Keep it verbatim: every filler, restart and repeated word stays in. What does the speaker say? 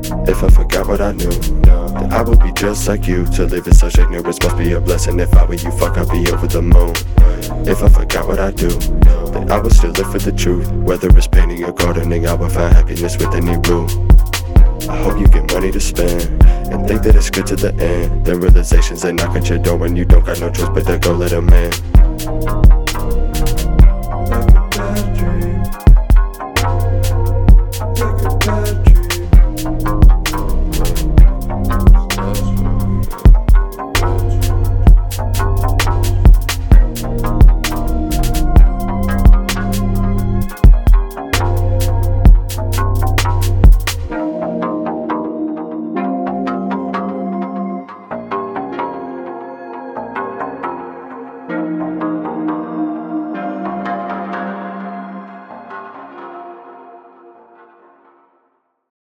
If I forgot what I knew, then I would be just like you. To live in such ignorance must be a blessing. If I were you, fuck, I'd be over the moon. If I forgot what I do, then I would still live for the truth. Whether it's painting or gardening, I would find happiness with any rule. I hope you get money to spend and think that it's good to the end. Then realizations they knock at your door when you don't got no choice but to go let 'em in.